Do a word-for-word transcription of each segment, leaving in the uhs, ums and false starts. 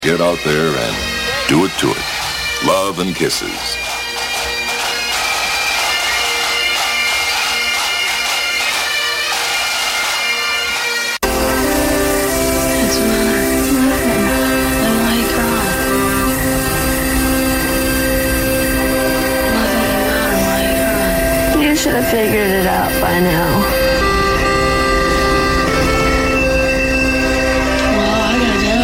Get out there and do it to it. Love and kisses. You should have figured it out by now. Well, I gotta go.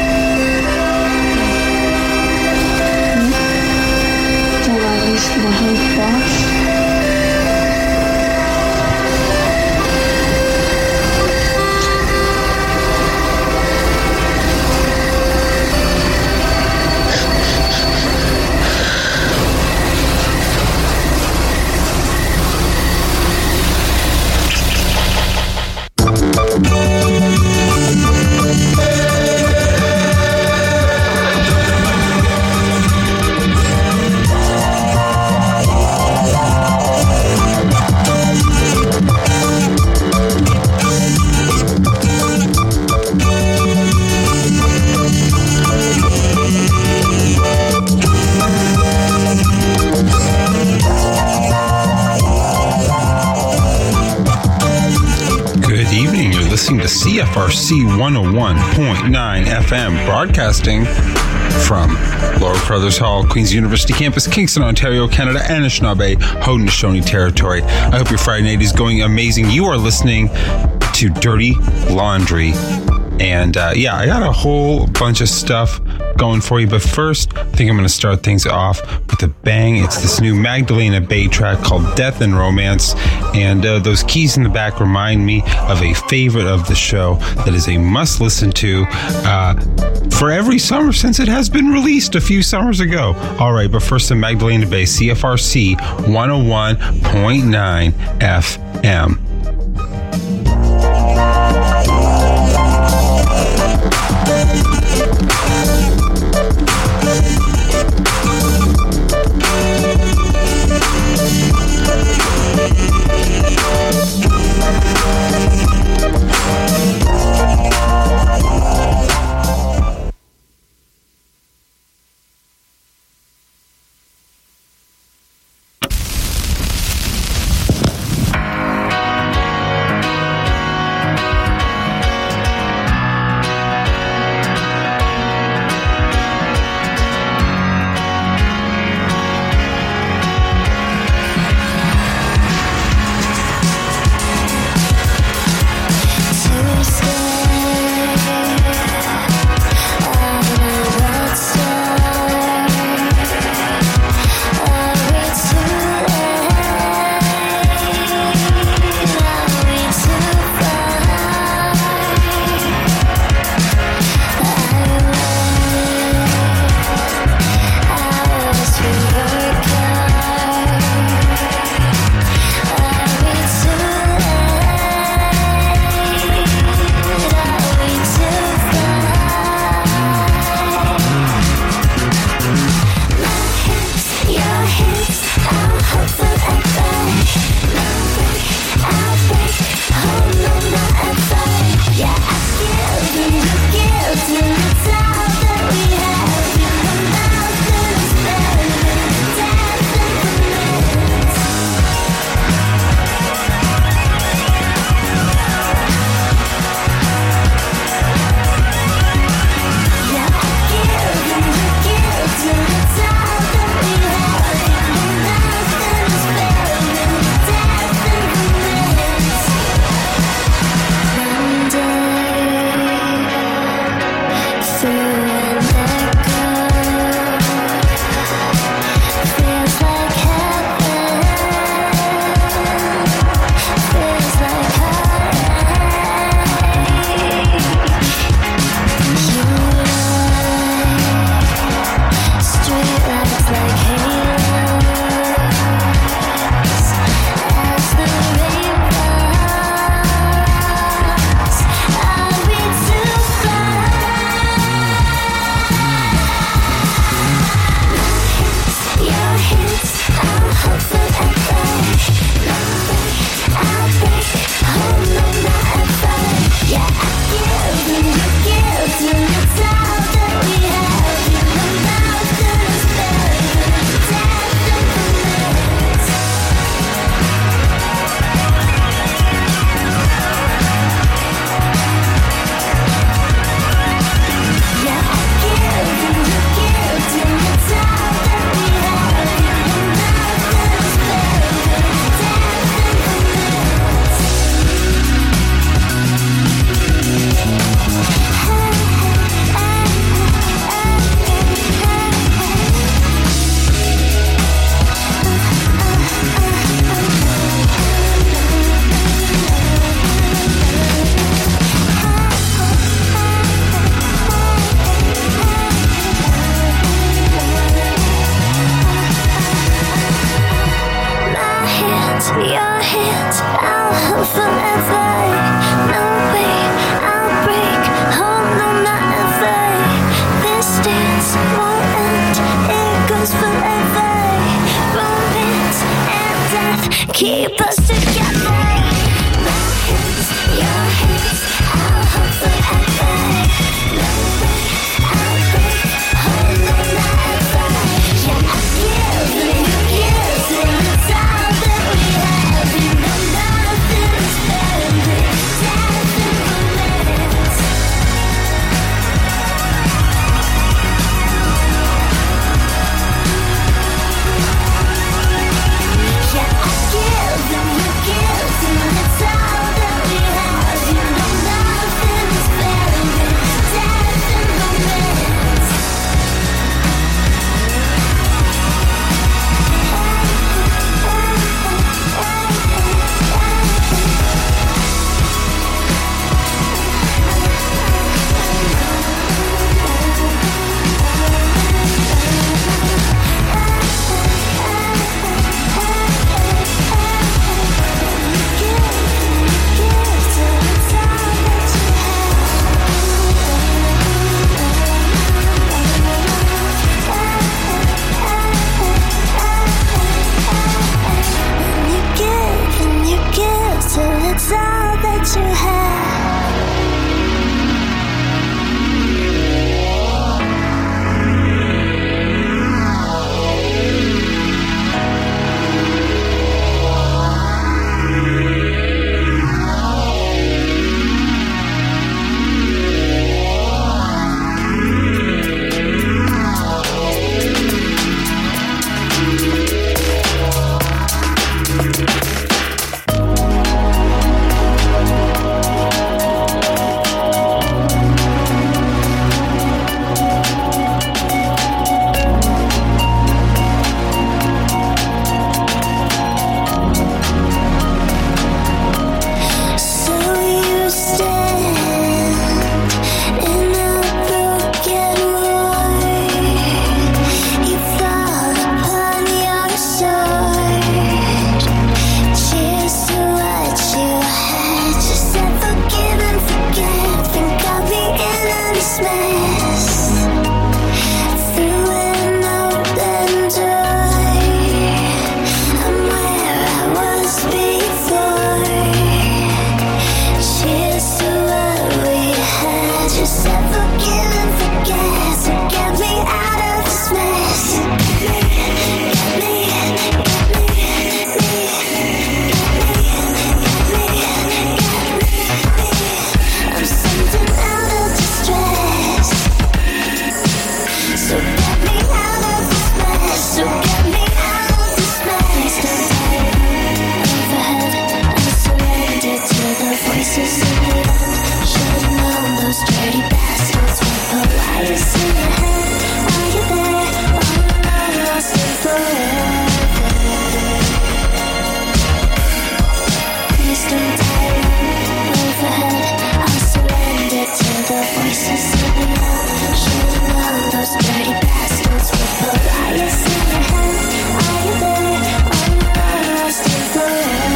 Don't I at least get a hug, boss? To C F R C one oh one point nine F M, broadcasting from Laura Crothers Hall, Queen's University Campus, Kingston, Ontario, Canada, Anishinaabe, Haudenosaunee Territory. I hope your Friday night is going amazing. You are listening to Dirty Laundry. And uh, yeah, I got a whole bunch of stuff going for you. But first, I think I'm going to start things off with a bang. It's this new Magdalena Bay track called Death and Romance. And uh, those keys in the back remind me of a favorite of the show that is a must listen to uh, for every summer since it has been released a few summers ago. All right, but first in Magdalena Bay, C F R C one oh one point nine F M. keep us together. My hands, your hands, I'll hold forever. No way, I'll break, hold me forever. Yeah, I give and you give, and it's all that we have. You know nothing's better than death and romance. Yeah, I give and you give, and it's all that we have. You know nothing's better than death and romance. It's all that you have. So you stand in a broken world. You fall upon your sword. Cheers to what you had. You said forgive and forget. Think I'll be in this mess. Through an open door, I'm where I was before. Cheers to what we had. You said forgive and forget. So get me out of this mess. Get me, get me, get me, I'm something out of distress. So get me out of this mess. So get me out of this mess. Overhead, I'm surrendered to the voices in the end. Should've known those dirty bastards would put liars in your head. Are you there? All alone, lost in forever. Please don't die. Overhead, I'm surrendered to the voices in the end. Should've known those dirty bastards would put liars in your head. Are you there? All alone, lost in forever.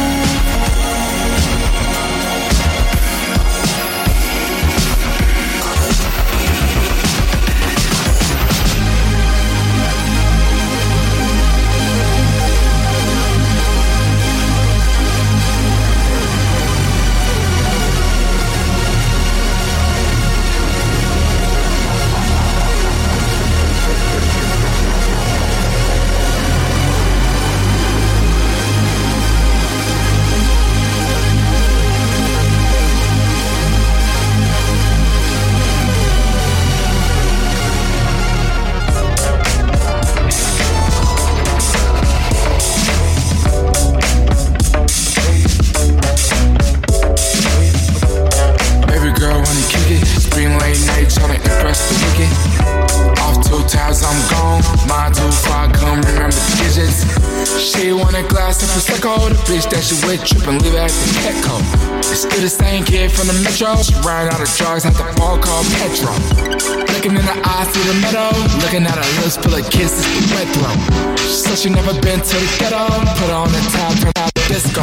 Baby girl wanna kick it. Spring late night tryna impress the wicked. Off two tabs, I'm gone. Mine too far, come remember the digits. She want a glass of Prosecco. The bitch that she with trippin', leave her at the Petco. It's still the same kid from the metro. She ran out of drugs at the bar called Petro. Looking in the eyes through the meadow. Looking at her lips full of kisses, the wet throat. She said she never been to the ghetto. Put on the tab, turn out the disco.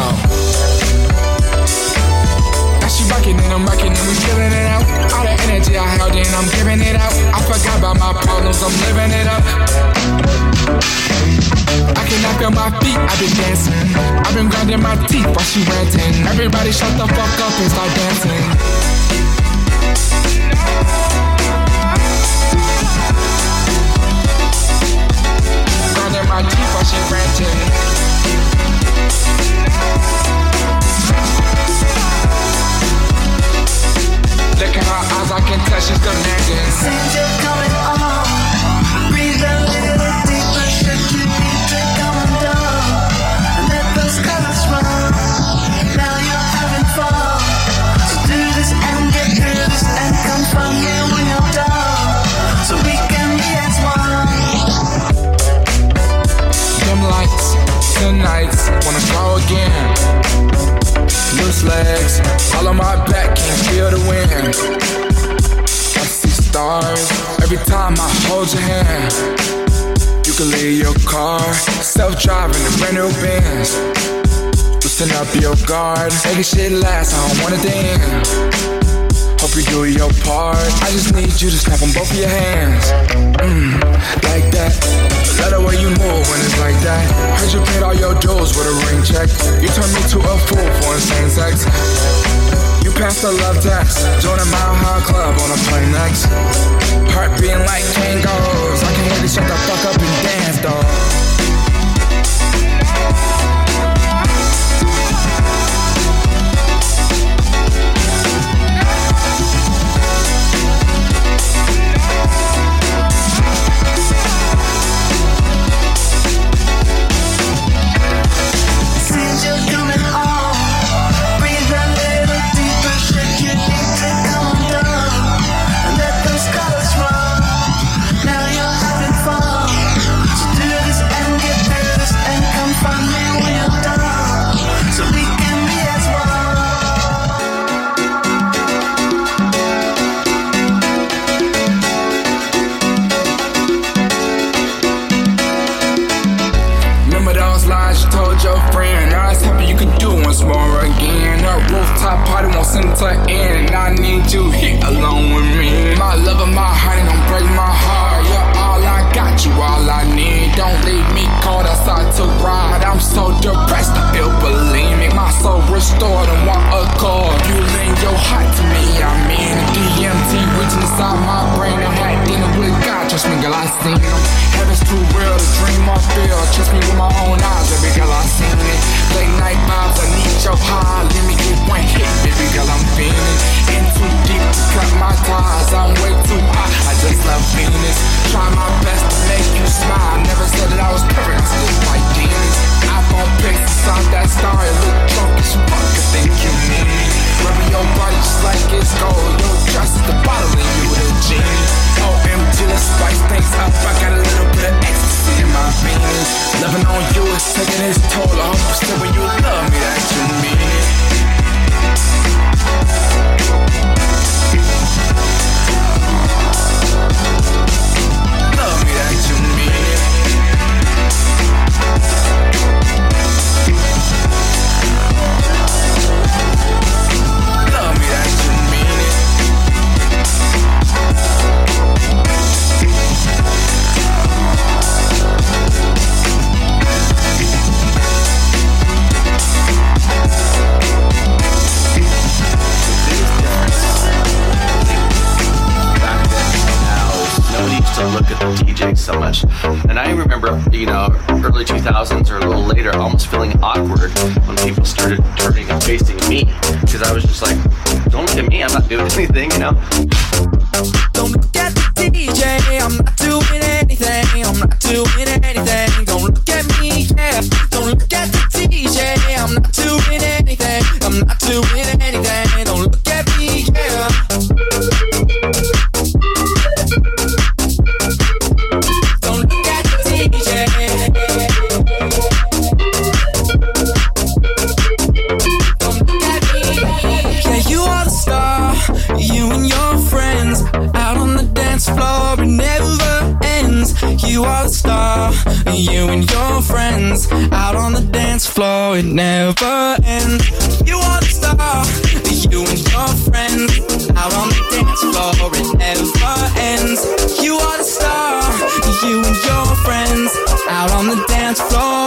Now she rockin' and I'm rockin' and we feelin' it out. All the energy I held in, I'm giving it out. I forgot about my problems, I'm living it up. I can I feel my feet? I've been dancing. I've been grinding my teeth while she ranting. Everybody shut the fuck up and start dancing. Grinding my teeth while she ranting. Look at her eyes, I can tell she's demanding. Seems you're coming on. Breathe a little deeper. Should you need to come undone and let those colors run? Now you're having fun. So do this and get through this and come from here when you're done. So we can be as one. Dim lights, the nights, wanna go again. Loose legs, all on my back, can't feel the wind. I see stars every time I hold your hand. You can leave your car, self-driving the brand new Benz. Loosen up your guard, make it shit last, I don't want it to end. Hope you do your part, I just need you to snap on both of your hands. Mmm, like that. Love the way you move when it's like that. Heard you paid all your dues with a ring check. You turned me to a fool for insane sex. You passed the love test. Join a Mile High Club on a plane next. Heart beating like tangos. I can hear you shut the fuck up and dance, dog. To end, I need you here alone with me. My love and my heart, and don't break my heart. You're all I got, you all I need. Don't leave me caught outside to ride. I'm so depressed, I feel bulimic. My soul restored and want a call. You lend your heart to me, I mean. D M T reaching inside my brain. I had dinner with God, trust me, girl, I seen him. Heaven's too real to dream or feel. Trust me with my own eyes, baby girl, I seen it. Late night vibes, I need your high. Let me get one hit, baby girl, I'm feeling. In too deep to cut my ties. I'm way too high, I just love Venus. Try my best to make you smile. Never said that I was perfect, I'm still like demons. iPhone pics on that star, it look drunk as fuck, I think you need me. Rubbing your body just like it's gold. Your dress is the bottle and you the genie. O M G, let's spice things up. I got a little bit of ecstasy in my veins. Loving on you is taking its toll. I hope you still when you love me that you mean it. Love me that you mean it. Love me that you mean it. To look at the D Js so much. And I remember, you know, early two thousands or a little later, almost feeling awkward when people started turning and facing me. Because I was just like, don't look at me, I'm not doing anything, you know? Don't look at the D J, I'm not doing anything, I'm not doing anything. Don't look at me, yeah. Don't look at the D J, I'm not doing anything, I'm not doing anything. Don't look at me, yeah. You are the star, you and your friends out on the dance floor, it never ends. You are the star, you and your friends out on the dance floor, it never ends. You are the star, you and your friends out on the dance floor.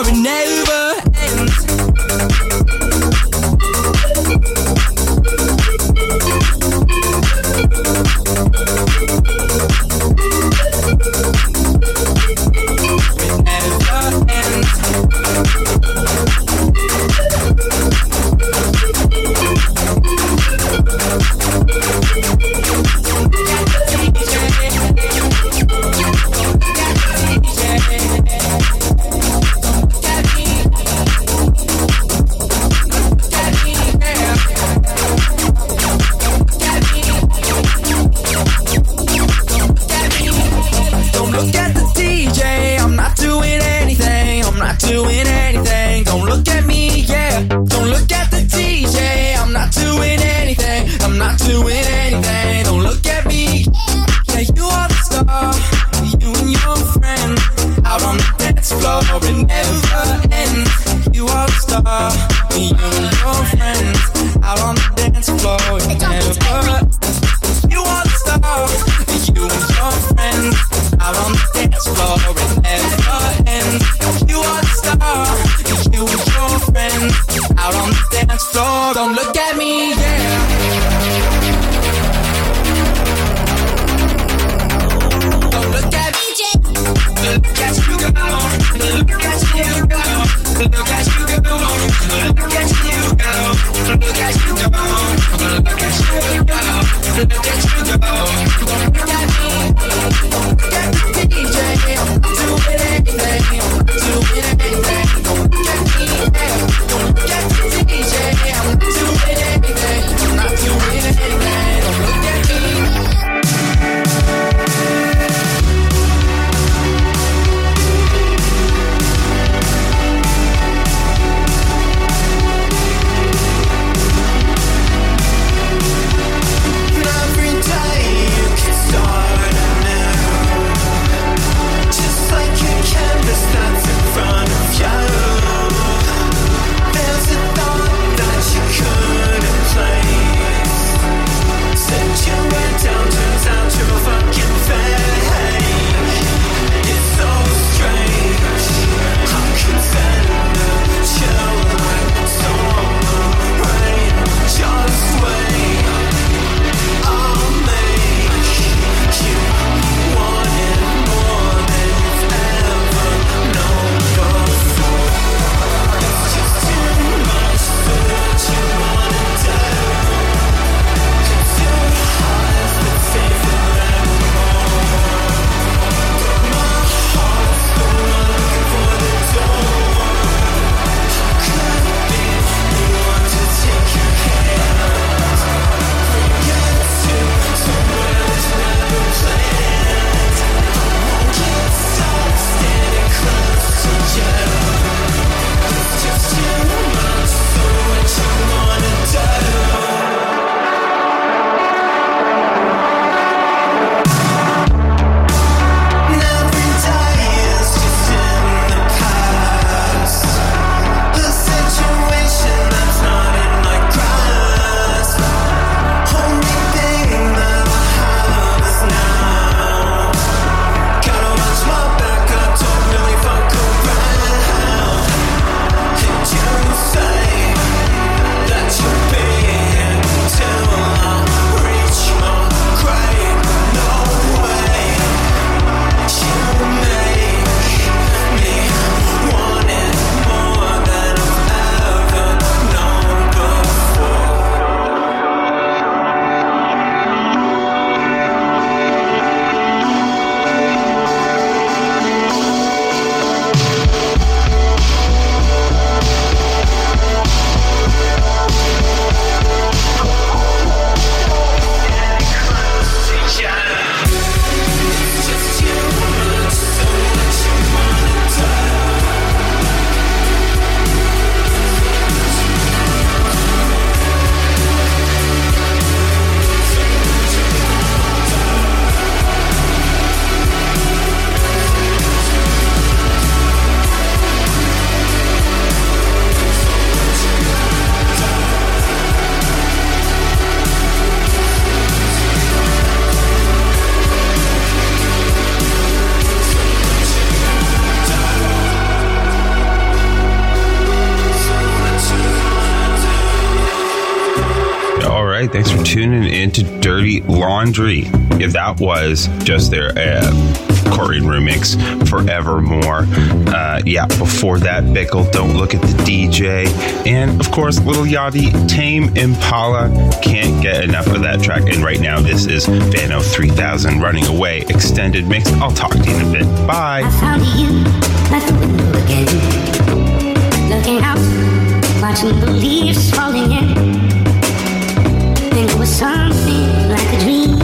right, thanks for tuning in to Dirty Laundry. Yeah, that was just their uh, Corian remix, Forevermore. Uh, yeah, before that, Bickle, Don't Look at the D J. And, of course, Little Yachty, Tame Impala. Can't get enough of that track. And right now, this is Vano three thousand, Running Away, extended mix. I'll talk to you in a bit. Bye. I found you at the window again, looking out, watching the leaves falling in. And it was something like a dream.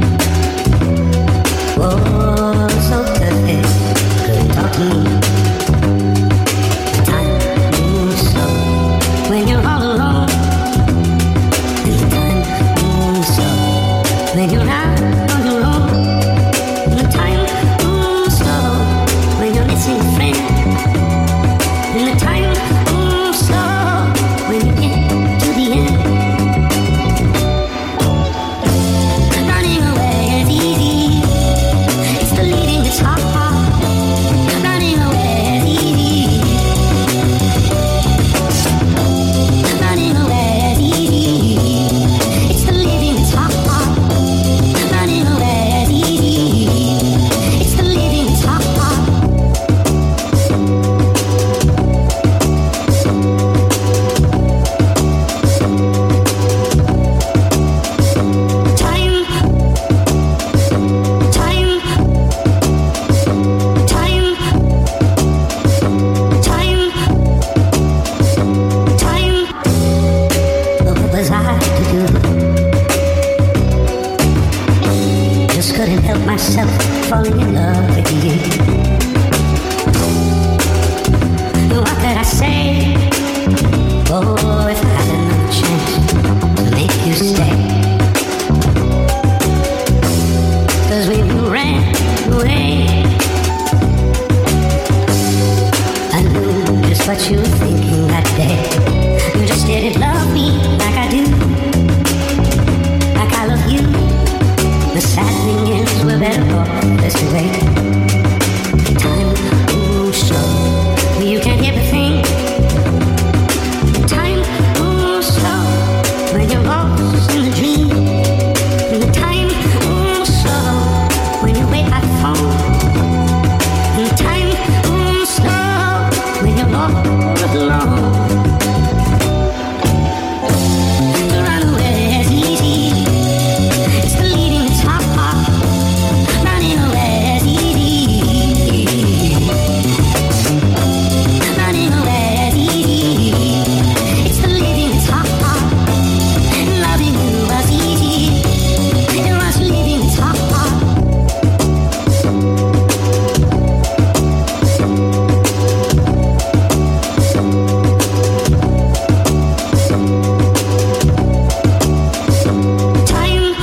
Oh, so perfect, couldn't talk to me. The time moves slow when you're all alone. And the time moves slow when you're out on your own. And the time moves slow when you're missing a friend. And the time moves slow when you get to the end. Running away is easy. It's the leaving that's hard. Running away is easy. Running away is easy. It's the leaving that's hard. Running away is easy. It's the leaving that's hard. Time, time, time, time, time. What was I to do? Just couldn't help myself falling in love with you. What could I say? Oh, if I had another chance to make you stay. 'Cause when you ran away, I knew just what you were thinking that day. You just didn't love me like I do, like I love you. The sad thing is we're better off this way. Time moves slow, you can't hear the thing. Time moves slow when you're lost in the dream. And the time moves slow when you wait by the phone. And the time moves slow when you're all alone. To run away is easy. It's the leading that's hard. Running away is easy. Running away is easy. It's the leading that's hard. Loving you was easy. It was leaving that's hard. Time,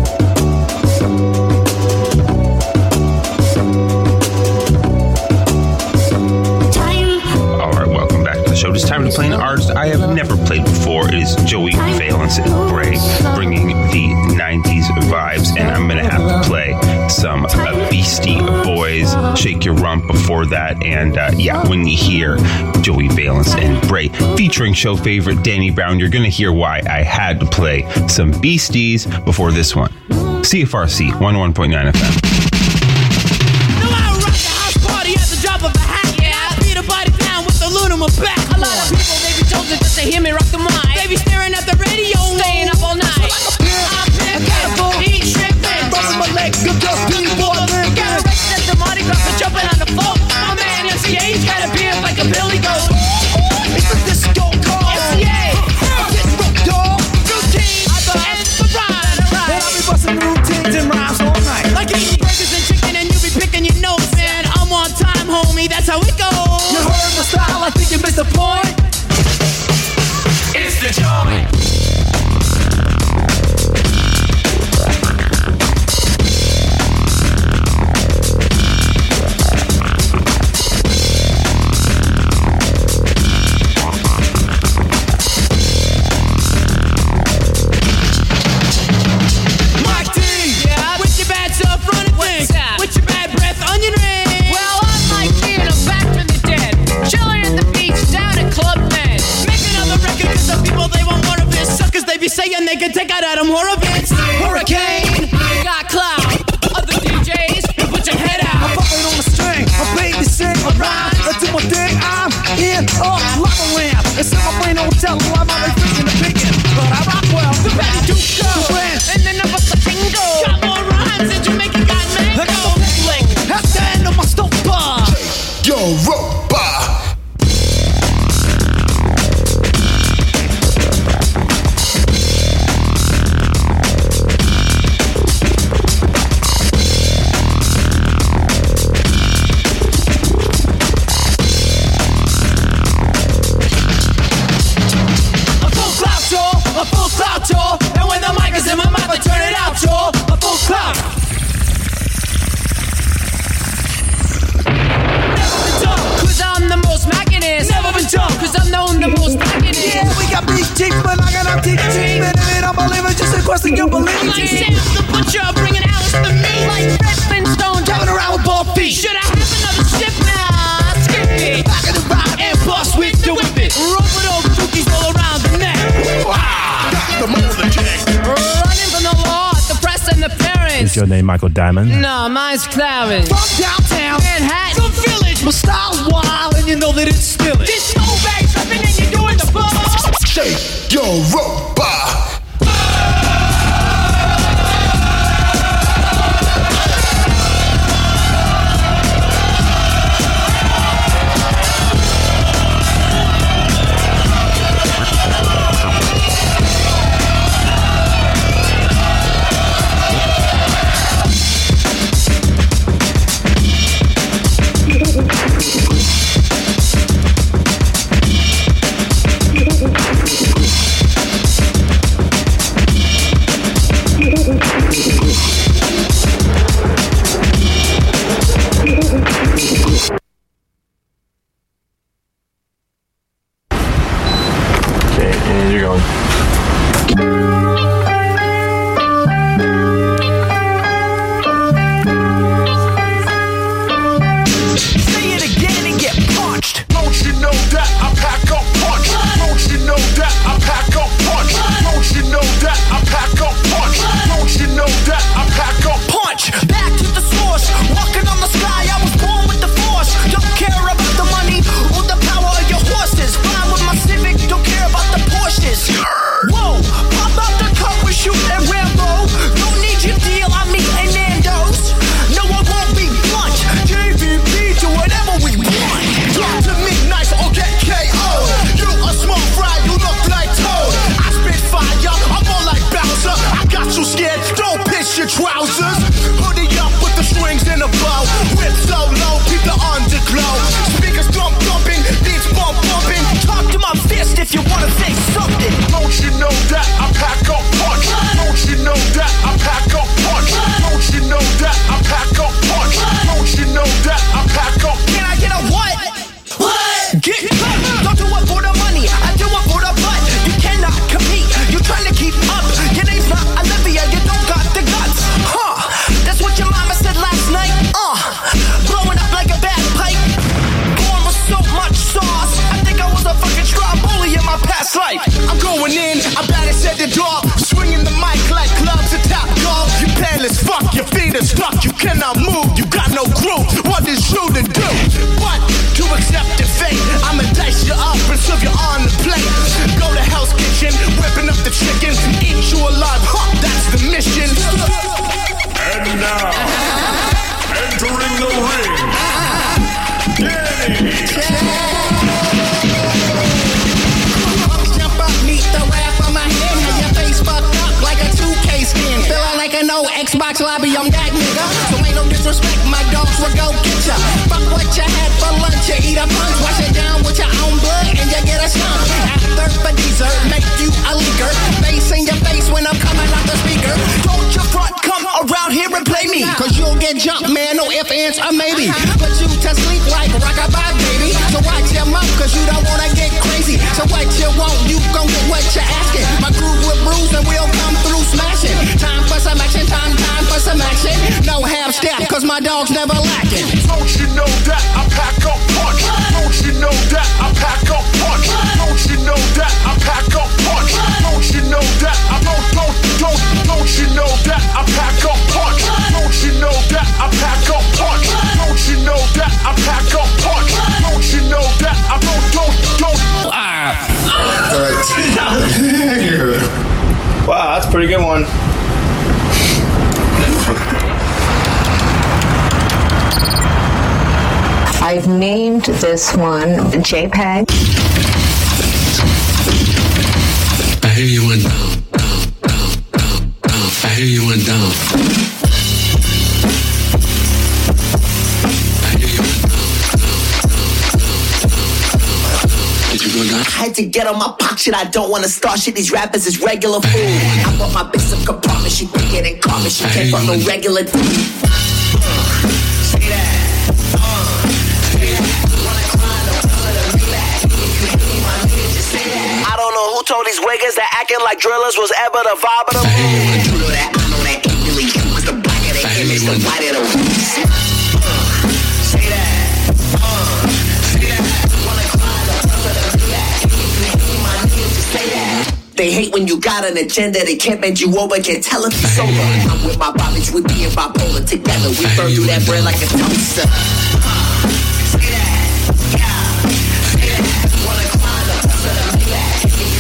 time, All right, welcome back to the show. It's time to play an artist I have never played before. It is Joey Valence and Bray, bringing the nineties vibes, and I'm gonna have to play some uh, Beastie Boys, Shake Your Rump before that. And uh, yeah, when you hear Joey Valence and Bray featuring show favorite Danny Brown, you're gonna hear why I had to play some Beasties before this one. C F R C one oh one point nine F M. No, I rock the house party at the drop of a hat. Yeah, I beat a body down with the loot on my back. A lot of people, they be chosen just to hear me rock the mic. They be staring at the radio, staying up all night. I'm pitiful, he tripping. Busting my legs, good just people living. Got a race at the Mardi Gras for jumping on the floor. My man M C A's got a beard like a Billy Goat. It's a disco call. M C A, get rocked, dog. Routine, and the ride. And I'll be busting routines and rhymes all night. Like eating burgers and chicken and you be picking your nose, man. I'm on time, homie, that's how it goes. You heard my style, I think you missed the point. It's the joint. Mike D, yeah, with your bad self running things, with your bad breath onion ring. Well, I'm Mike D and I'm back from the dead, chilling at the beach down at Club Adam Horowitz, Hurricane, got cloud. Other D Js, put your head out. I'm fucking on the string, I'm baby sing, I rhyme, I do my thing, I'm in a lava lamp. It's in my brain, don't tell who I'm out freaking the biggest. But I rock well, the Betty Duke go. And then I'm a single. Got more rhymes than Jamaican got mango. I got the lick, that's the end of my stopper. Yo, Roba. A full cloud tour, and when the mic is in my mouth, I turn it out, tour. A full cloud. Never been done, cause I'm the most mackinest. Never been done, cause I'm known the most mackinest. Yeah, we got big cheeks, but I got our teeth. Man, if it don't believe it, just a question you believe. I'm like Sam the Butcher, bringing Alice to me. Like Fred Flintstone, driving around with bald feet. Should I have another ship now? Skip it. Back in the rock and bust with the whip it. Rope with those dookies all around the neck. Wow. Running from the law, the press and the parents. Is your name Michael Diamond? No, mine's Clarence. From downtown Manhattan, the village. My style's wild, and you know that it's spilling. This no bag tripping, and you're doing the ball. Shake your Roba. Xbox lobby, I'm that nigga. So ain't no disrespect, my dogs will go get ya. Fuck what you had for lunch, you eat a punch. Wash it down with your own blood and you get a stump. After for dessert, make you a leaker. Face in your face when I'm coming out the speaker. Don't you front, come around here and play me. Cause you'll get jumped, man, no ifs, ands, or maybe. Put you to sleep like rock-a-bye, baby. So watch your mouth, cause you don't wanna get crazy. So what you want, you gon' get what you're asking. My crew will bruise and we'll come through smashing. Time for some action, time, time for some action. No half step, cause my dog's never lacking. Don't you know that I pack up punch? Don't you know that I pack up punch? Don't you know that I pack up punch? Don't you know that I don't, don't, don't pretty good one. I've named this one JPEG. I hear you went down, down, down, down, down. I hear you went down. I hear you went down, down, down, down, down. Did you go down? I had to get on my pop shit. I don't wanna start shit. These rappers is regular food. I bought my bitch some compartment. She think it and call me. She can't fuck no regular. See that? I don't know who told these wiggers that acting like drillers was ever the vibe of the mood. You know that, I know that ain't really you. Cause the black of the image, the white of the roots. Say that. Uh, say that. Wanna climb up to the back. My niggas just say that. They hate when you got an agenda. They can't bend you over, can't tell if you sober. I'm with my Bobbies, we be in bipolar together. We burn through that bread like a toaster. Say that. Yeah. Say that. Wanna climb up to the back.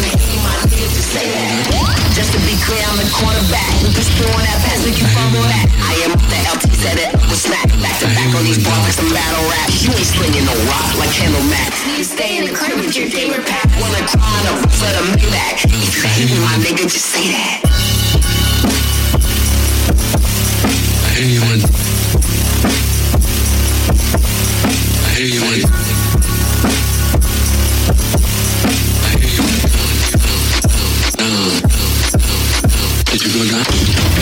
Just to be clear, I'm the quarterback. We just throwing that pass, make you fumble that. I am the L T, said it, the snack. Back to back on these bars like some battle rap. You ain't slinging no rock like Candle Mac. You stay in the crib with your gamer pack. Wanna climb up, let them be back. If you hate me, my nigga, just say that. I hear you went. I hear you went. Did you go down?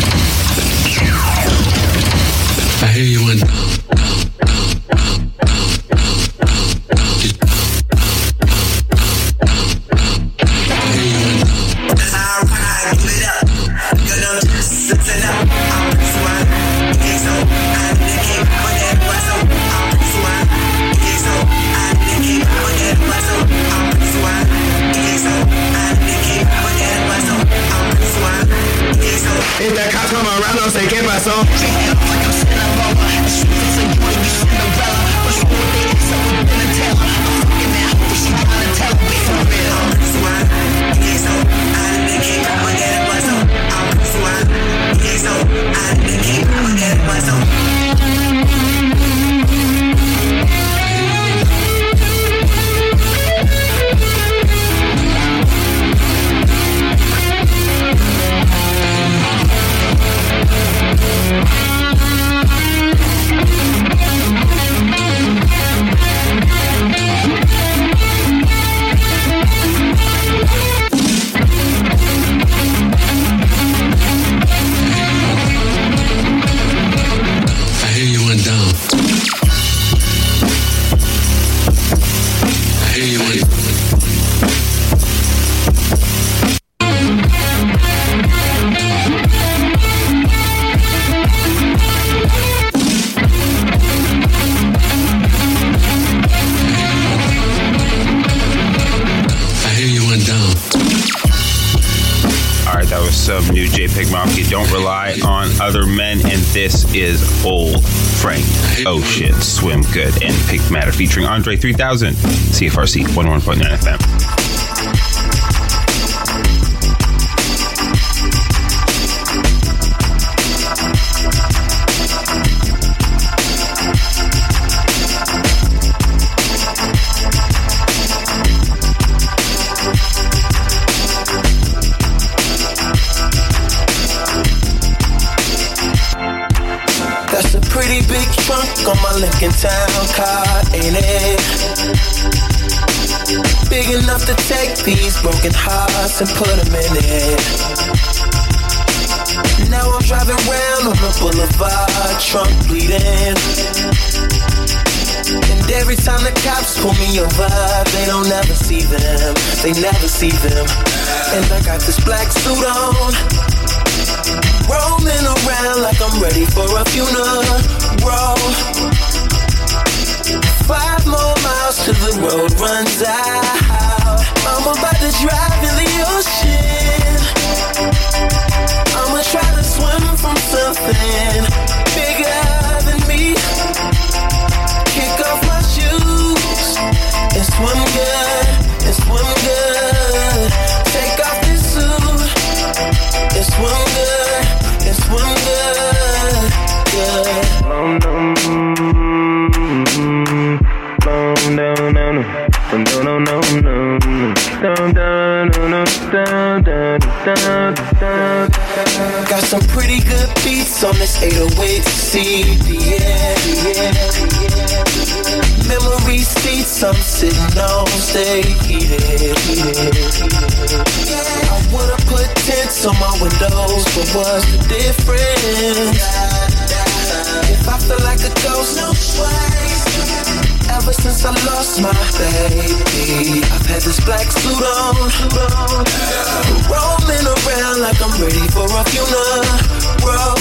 I hear you went down, down, down, down, down, down, down, down. Did- down, down, down, down, down. I hear you went down. I ride, give it up. You know, just listen up. I'm this one. Yeah, so I'm the king. Forget what's up. I'm this one. Yeah, so I'm the king. Forget what's up. I'm this one. Yeah, so I'm the king. Forget what's up. I'm this one. Yeah, so If that cop come around, I'll say, ¿qué pasó? Some new JPEG Mafia, Don't Rely on Other Men, and this is Old Frank Ocean, Swim Good, and Pink Matter featuring Andre three thousand, C F R C one oh one point nine F M. On my Lincoln Town car, ain't it? Big enough to take these broken hearts and put them in it. Now I'm driving round on the boulevard, trunk bleeding. And every time the cops pull me over, they don't ever see them, they never see them. And I got this black suit on, roaming around like I'm ready for a funeral. Five more miles till the road runs out. I'm about to drive in the ocean. I'ma try to swim from something bigger than me. Kick off my shoes and swim good, and swim good. Take off this suit and swim Got some pretty good beats on this eight oh eight C D. Yeah, yeah. Memory seats, I'm sitting on, stay heated. I wanna put tints on my windows, but what's the difference? If I feel like a ghost, no way. Ever since I lost my baby, I've had this black suit on, roaming around like I'm ready for a funeral.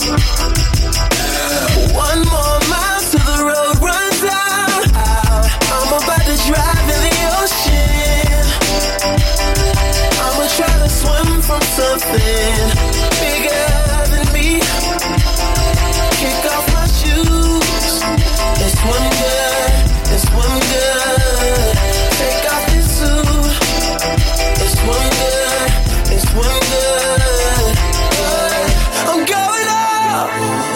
One more mile till the road runs out. I'm about to drive in the ocean. I'ma try to swim from something bigger than me. Kick off my shoes. It's one good. It's one good. Take off this suit. It's one good. It's one good. I'm going up.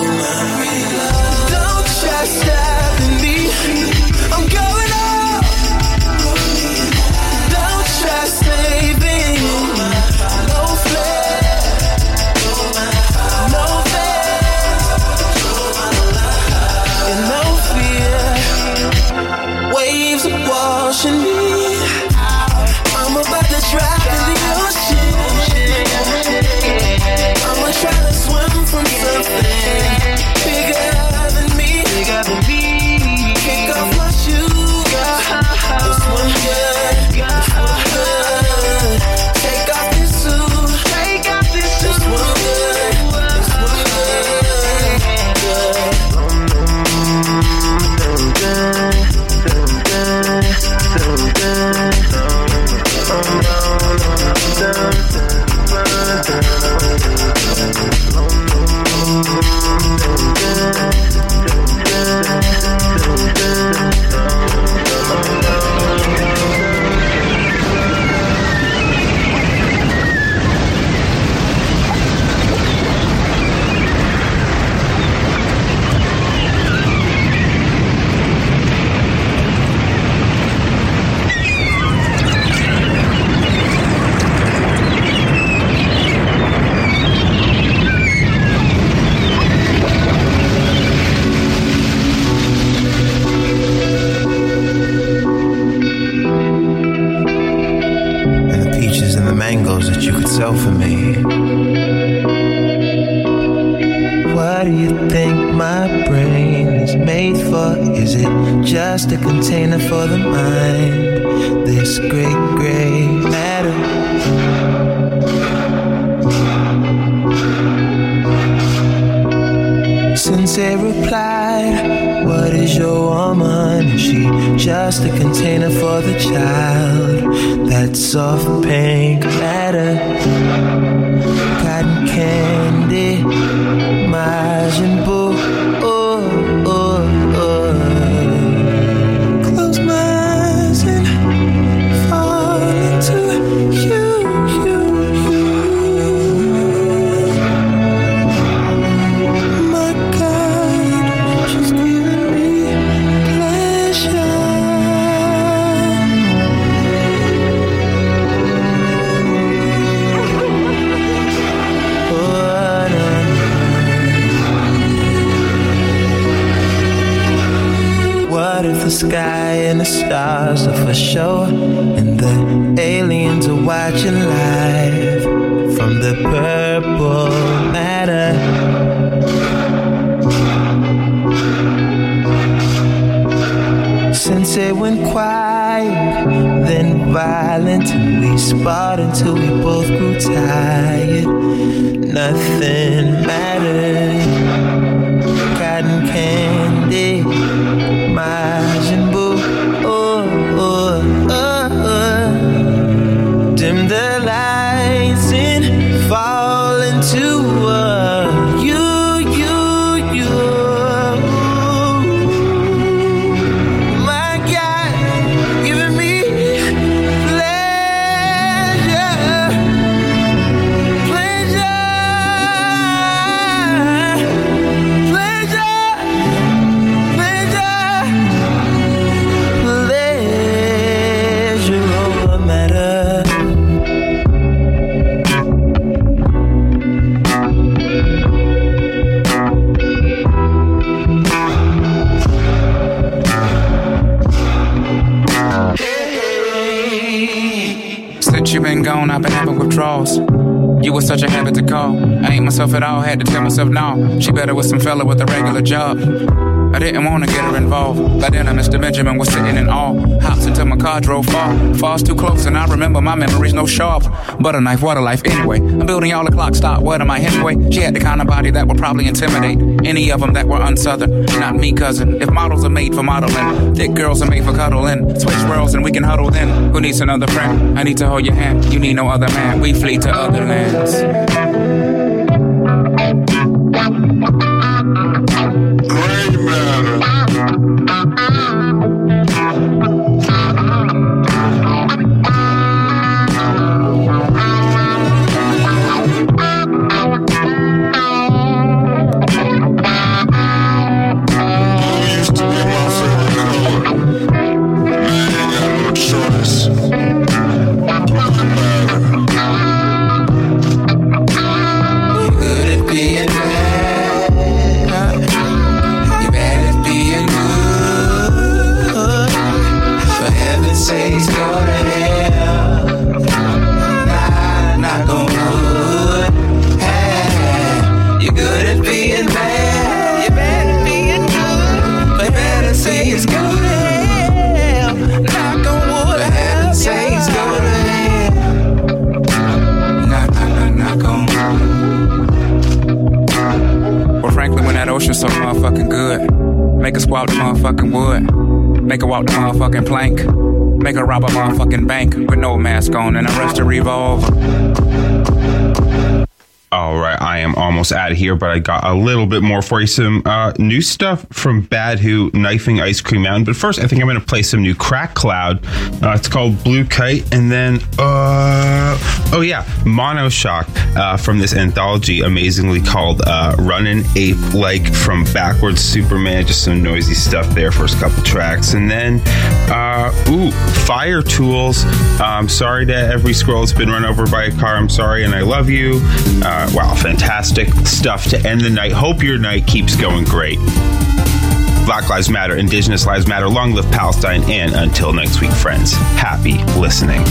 Don't try stopping me. I'm going up. Don't try saving. No flare. No fear. And no fear. Waves are washing me. I'm about to drive in the ocean. I'ma try to swim from something bigger than me. Bigger than me. Kick off my shoes. It's one good. It's one good. Take off this suit. Take off this suit. It's one good. It's one that you could sell for me. What do you think my brain is made for? Is it just a container for the mind? This great gray matter. Sensei replied, what is your woman? Is she just a container for the child? That soft pink matter, cotton candy, Majin Buu. Oh, oh, oh. Close my eyes and fall into you, you, you. My God, she's giving me pleasure. What if the sky and the stars are for show, and the aliens are watching live from the purple matter? Sensei went quiet, then violent, and we sparred until we both grew tired. Nothing mattered. Cotton candy, Majin Buu. Oh, oh, oh, oh. Dim the lights and fall into uh, you, you, you. My God, giving me pleasure, pleasure. Since you been gone, I've been having withdrawals. You was such a habit to call. I ain't myself at all, had to tell myself no. She better with some fella with a regular job. I didn't want to get her involved. By then, I Mister Benjamin was sitting in awe. Hops until my car drove far. Falls too close, and I remember my memories no sharp. Butter knife, water life, anyway. I'm building y'all a clock stop. What am I anyway? She had the kind of body that would probably intimidate any of them that were unsouthern. Not me, cousin. If models are made for modeling, thick girls are made for cuddling. Switch worlds and we can huddle then. Who needs another friend? I need to hold your hand. You need no other man. We flee to other lands. Gray matter. So motherfucking good. Make her squat the motherfucking wood. Make her walk the motherfucking plank. Make her rob a motherfucking bank with no mask on and a rest to revolve. All right, I am almost out of here, but I got a little bit more for you. Some uh, new stuff from Bad Who, Knifing Ice Cream Mountain. But first, I think I'm going to play some new Crack Cloud. Uh, it's called Blue Kite. And then, uh, oh yeah, Monoshock uh, from this anthology, amazingly called uh, Runnin' Ape Like from Backwards Superman. Just some noisy stuff there, first couple tracks. And then, uh, ooh, Fire Tools. I'm sorry to every squirrel that's been run over by a car. I'm sorry and I love you. Uh, wow, fantastic stuff to end the night. Hope your night keeps going great. Black Lives Matter, Indigenous Lives Matter, long live Palestine, and until next week, friends, happy listening.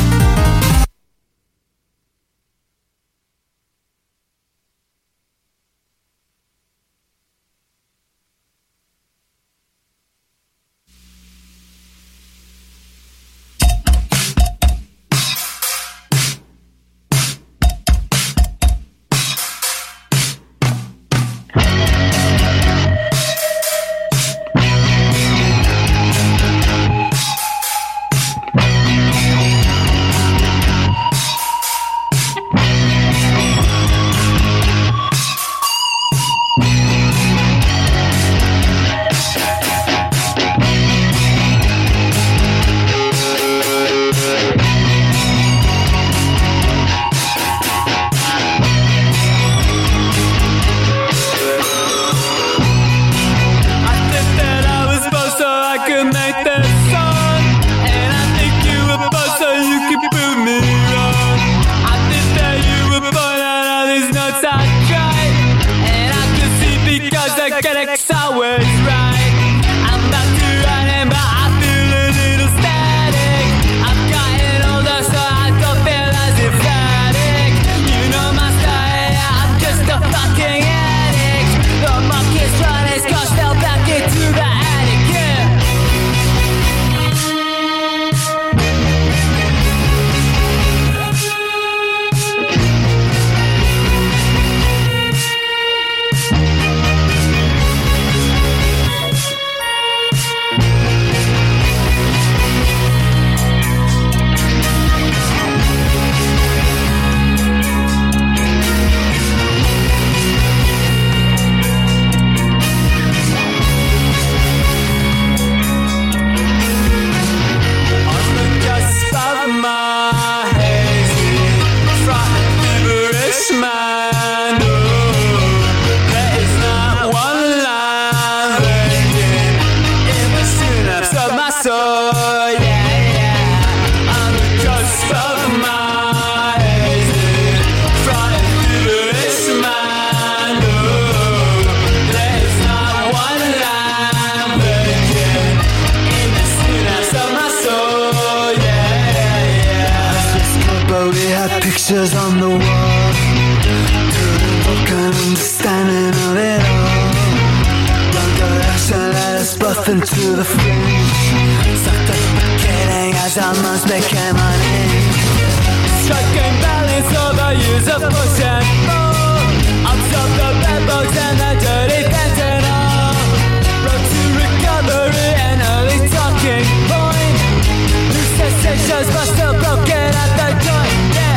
pictures on the wall, couldn't book an understanding of it all. One direction led us both into the fringe, sucked up the kidding as our minds became unhinged. Striking balance over years of push and pull, absorb the bad bugs and the dirty fentanyl. Road to recovery and early talking point. New sensations but still broken at the joint, yeah.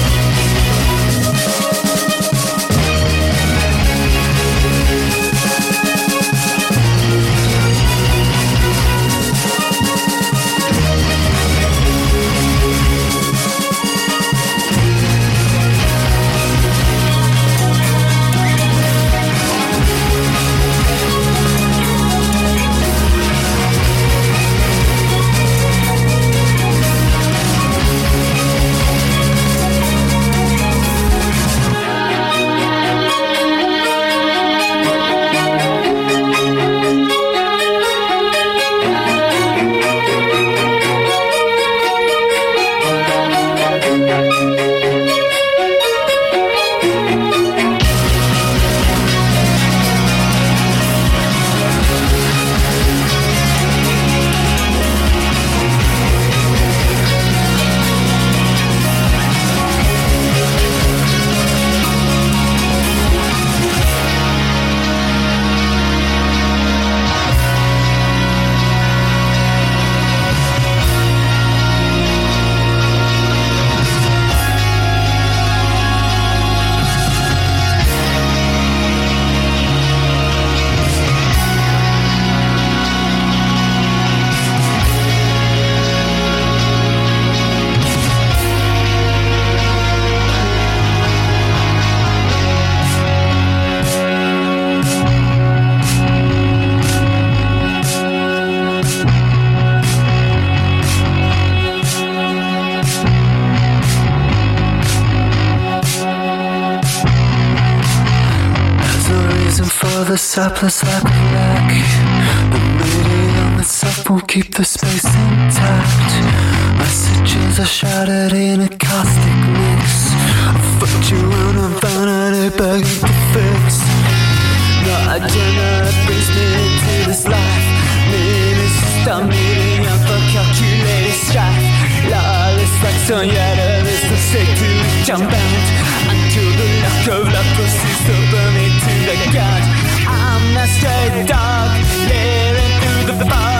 The surplus like a wreck. The medium itself won't keep the space intact. Messages are shrouded in a caustic mix of fortune and vanity begging to fix. No agenda that brings me into this life. Meaning system meeting up for calculated strife. Lawless action, yet there is no stake to which I'm bound. Until the lack of love proceeds to burn me to the ground. I'm that stray dog, living through the fog.